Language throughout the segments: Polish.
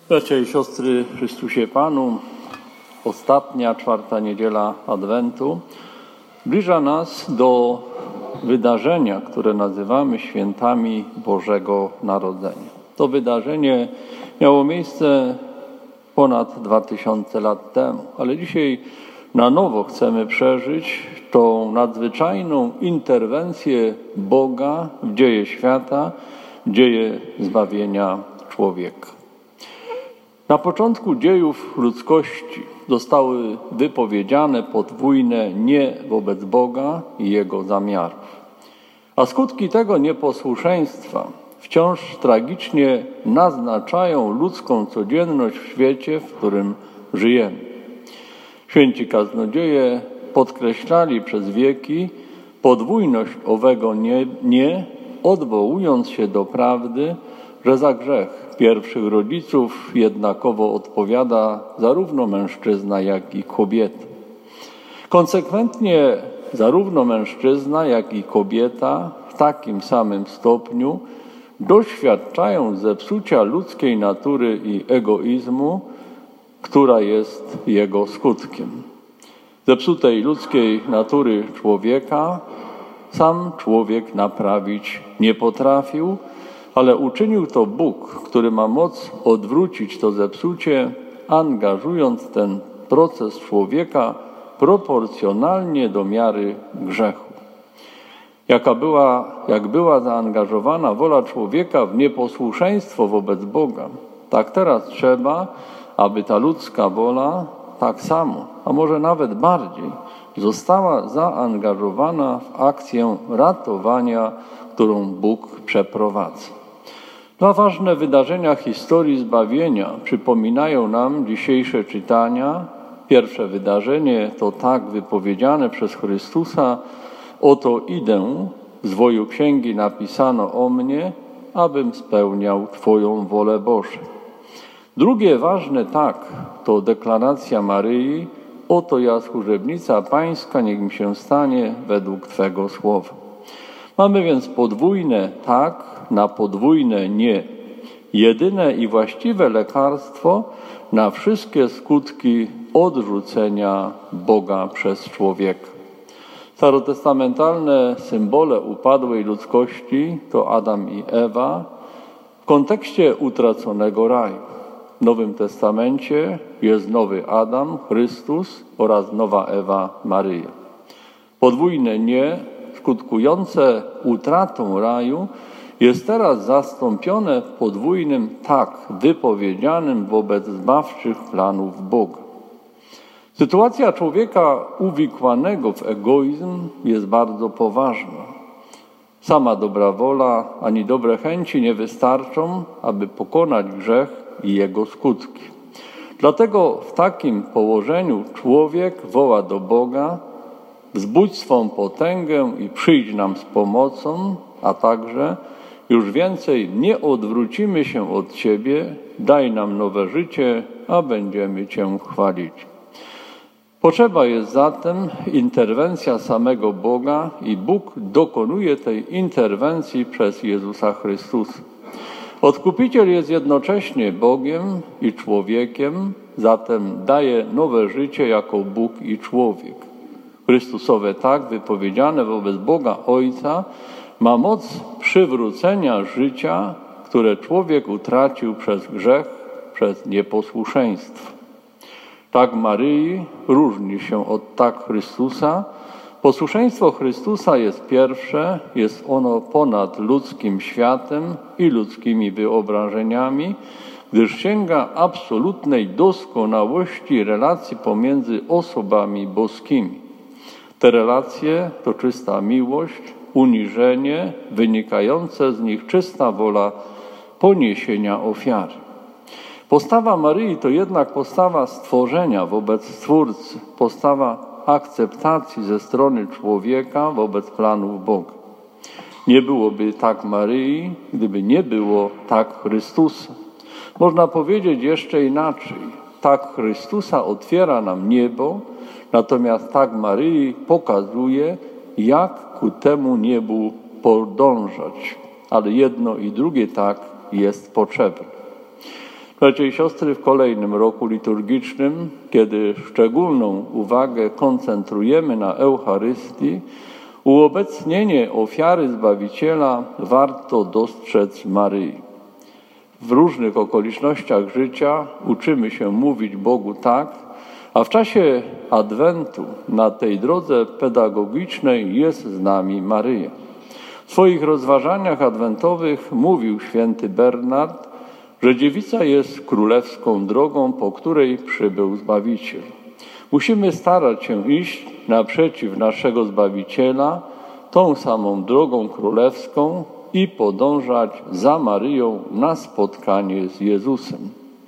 Bracia i siostry w Chrystusie Panu, ostatnia, czwarta niedziela Adwentu zbliża nas do wydarzenia, które nazywamy świętami Bożego Narodzenia. To wydarzenie miało miejsce ponad 2000 lat temu, ale dzisiaj na nowo chcemy przeżyć tą nadzwyczajną interwencję Boga w dzieje świata, w dzieje zbawienia człowieka. Na początku dziejów ludzkości zostały wypowiedziane podwójne nie wobec Boga i Jego zamiarów. A skutki tego nieposłuszeństwa wciąż tragicznie naznaczają ludzką codzienność w świecie, w którym żyjemy. Święci kaznodzieje podkreślali przez wieki podwójność owego nie, odwołując się do prawdy, że za grzech pierwszych rodziców jednakowo odpowiada zarówno mężczyzna, jak i kobieta. Konsekwentnie zarówno mężczyzna, jak i kobieta w takim samym stopniu doświadczają zepsucia ludzkiej natury i egoizmu, która jest jego skutkiem. Zepsutej ludzkiej natury człowieka sam człowiek naprawić nie potrafił, ale uczynił to Bóg, który ma moc odwrócić to zepsucie, angażując ten proces człowieka proporcjonalnie do miary grzechu. Jak była zaangażowana wola człowieka w nieposłuszeństwo wobec Boga, tak teraz trzeba, aby ta ludzka wola tak samo, a może nawet bardziej, została zaangażowana w akcję ratowania, którą Bóg przeprowadza. Dwa ważne wydarzenia historii zbawienia przypominają nam dzisiejsze czytania. Pierwsze wydarzenie to tak wypowiedziane przez Chrystusa: oto idę, zwoju księgi napisano o mnie, abym spełniał Twoją wolę Boże. Drugie ważne tak to deklaracja Maryi: oto ja, służebnica Pańska, niech mi się stanie według Twego słowa. Mamy więc podwójne tak na podwójne nie. Jedyne i właściwe lekarstwo na wszystkie skutki odrzucenia Boga przez człowieka. Starotestamentalne symbole upadłej ludzkości to Adam i Ewa w kontekście utraconego raju. W Nowym Testamencie jest nowy Adam, Chrystus, oraz nowa Ewa, Maryja. Podwójne nie, skutkujące utratą raju, jest teraz zastąpione podwójnym tak wypowiedzianym wobec zbawczych planów Boga. Sytuacja człowieka uwikłanego w egoizm jest bardzo poważna. Sama dobra wola ani dobre chęci nie wystarczą, aby pokonać grzech i jego skutki. Dlatego w takim położeniu człowiek woła do Boga: wzbudź swą potęgę i przyjdź nam z pomocą, a także już więcej nie odwrócimy się od Ciebie, daj nam nowe życie, a będziemy Cię chwalić. Potrzeba jest zatem interwencja samego Boga i Bóg dokonuje tej interwencji przez Jezusa Chrystusa. Odkupiciel jest jednocześnie Bogiem i człowiekiem, zatem daje nowe życie jako Bóg i człowiek. Chrystusowe tak wypowiedziane wobec Boga Ojca ma moc przywrócenia życia, które człowiek utracił przez grzech, przez nieposłuszeństwo. Tak Maryi różni się od tak Chrystusa. Posłuszeństwo Chrystusa jest pierwsze, jest ono ponad ludzkim światem i ludzkimi wyobrażeniami, gdyż sięga absolutnej doskonałości relacji pomiędzy osobami boskimi. Te relacje to czysta miłość, uniżenie, wynikające z nich czysta wola poniesienia ofiary. Postawa Maryi to jednak postawa stworzenia wobec Stwórcy, postawa akceptacji ze strony człowieka wobec planów Boga. Nie byłoby tak Maryi, gdyby nie było tak Chrystusa. Można powiedzieć jeszcze inaczej: tak Chrystusa otwiera nam niebo, natomiast tak Maryi pokazuje, jak ku temu niebu podążać. Ale jedno i drugie tak jest potrzebne. Bracia i siostry, w kolejnym roku liturgicznym, kiedy szczególną uwagę koncentrujemy na Eucharystii, uobecnienie ofiary Zbawiciela warto dostrzec Maryi. W różnych okolicznościach życia uczymy się mówić Bogu tak, a w czasie Adwentu na tej drodze pedagogicznej jest z nami Maryja. W swoich rozważaniach adwentowych mówił święty Bernard, że dziewica jest królewską drogą, po której przybył Zbawiciel. Musimy starać się iść naprzeciw naszego Zbawiciela tą samą drogą królewską i podążać za Maryją na spotkanie z Jezusem.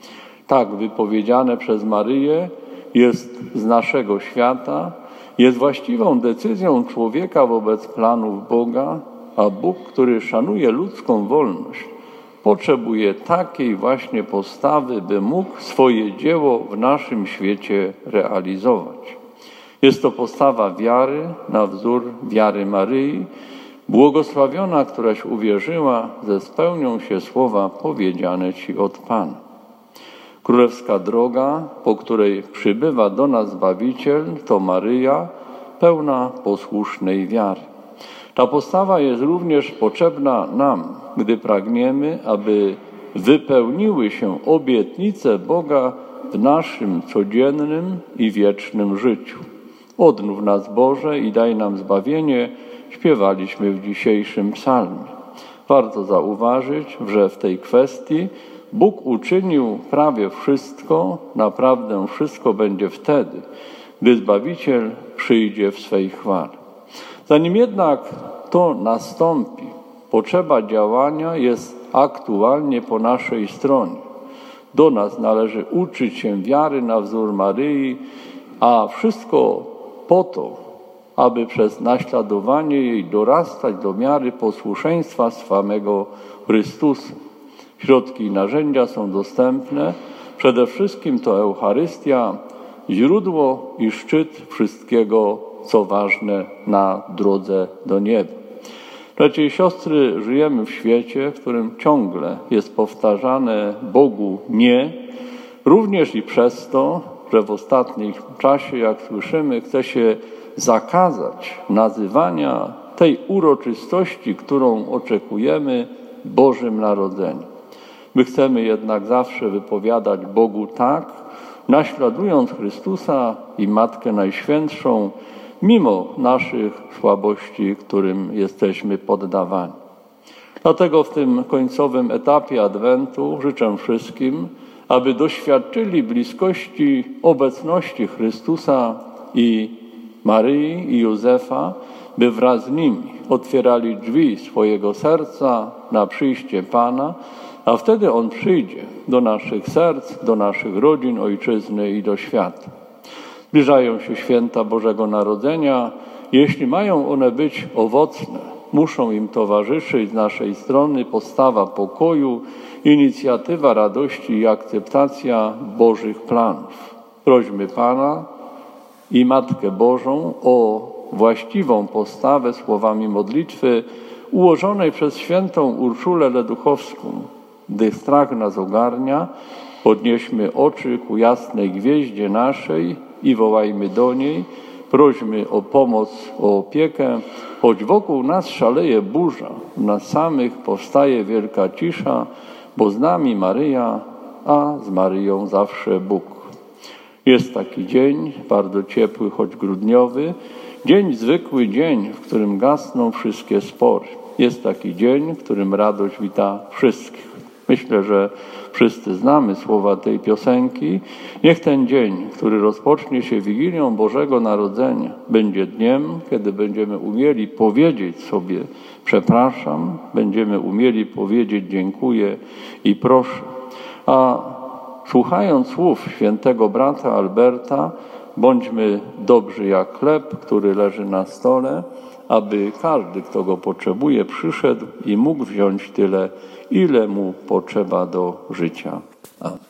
Tak wypowiedziane przez Maryję jest z naszego świata, jest właściwą decyzją człowieka wobec planów Boga, a Bóg, który szanuje ludzką wolność, potrzebuje takiej właśnie postawy, by mógł swoje dzieło w naszym świecie realizować. Jest to postawa wiary na wzór wiary Maryi, błogosławiona, któraś uwierzyła, że spełnią się słowa powiedziane Ci od Pana. Królewska droga, po której przybywa do nas Zbawiciel, to Maryja, pełna posłusznej wiary. Ta postawa jest również potrzebna nam, gdy pragniemy, aby wypełniły się obietnice Boga w naszym codziennym i wiecznym życiu. Odnów nas Boże i daj nam zbawienie, śpiewaliśmy w dzisiejszym psalmie. Warto zauważyć, że w tej kwestii Bóg uczynił prawie wszystko, naprawdę wszystko będzie wtedy, gdy Zbawiciel przyjdzie w swej chwale. Zanim jednak to nastąpi, potrzeba działania jest aktualnie po naszej stronie. Do nas należy uczyć się wiary na wzór Maryi, a wszystko po to, aby przez naśladowanie jej dorastać do miary posłuszeństwa samego Chrystusa. Środki i narzędzia są dostępne. Przede wszystkim to Eucharystia, źródło i szczyt wszystkiego, co ważne na drodze do nieba. Bracia i siostry, żyjemy w świecie, w którym ciągle jest powtarzane Bogu nie, również i przez to, że w ostatnim czasie, jak słyszymy, chce się zakazać nazywania tej uroczystości, którą oczekujemy, Bożym Narodzeniem. My chcemy jednak zawsze wypowiadać Bogu tak, naśladując Chrystusa i Matkę Najświętszą, mimo naszych słabości, którym jesteśmy poddawani. Dlatego w tym końcowym etapie Adwentu życzę wszystkim, aby doświadczyli bliskości obecności Chrystusa i Maryi i Józefa, by wraz z nimi otwierali drzwi swojego serca na przyjście Pana, a wtedy On przyjdzie do naszych serc, do naszych rodzin, ojczyzny i do świata. Zbliżają się święta Bożego Narodzenia. Jeśli mają one być owocne, muszą im towarzyszyć z naszej strony postawa pokoju, inicjatywa radości i akceptacja Bożych planów. Prośmy Pana i Matkę Bożą o właściwą postawę słowami modlitwy ułożonej przez świętą Urszulę Leduchowską. Gdy strach nas ogarnia, podnieśmy oczy ku jasnej gwieździe naszej i wołajmy do niej, prośmy o pomoc, o opiekę, choć wokół nas szaleje burza, w nas samych powstaje wielka cisza, bo z nami Maryja, a z Maryją zawsze Bóg. Jest taki dzień, bardzo ciepły, choć grudniowy, dzień zwykły dzień, w którym gasną wszystkie spory. Jest taki dzień, w którym radość wita wszystkich. Myślę, że wszyscy znamy słowa tej piosenki. Niech ten dzień, który rozpocznie się Wigilią Bożego Narodzenia, będzie dniem, kiedy będziemy umieli powiedzieć sobie przepraszam, będziemy umieli powiedzieć dziękuję i proszę. A słuchając słów świętego brata Alberta, bądźmy dobrzy jak chleb, który leży na stole, aby każdy, kto go potrzebuje, przyszedł i mógł wziąć tyle, ile mu potrzeba do życia. Amen.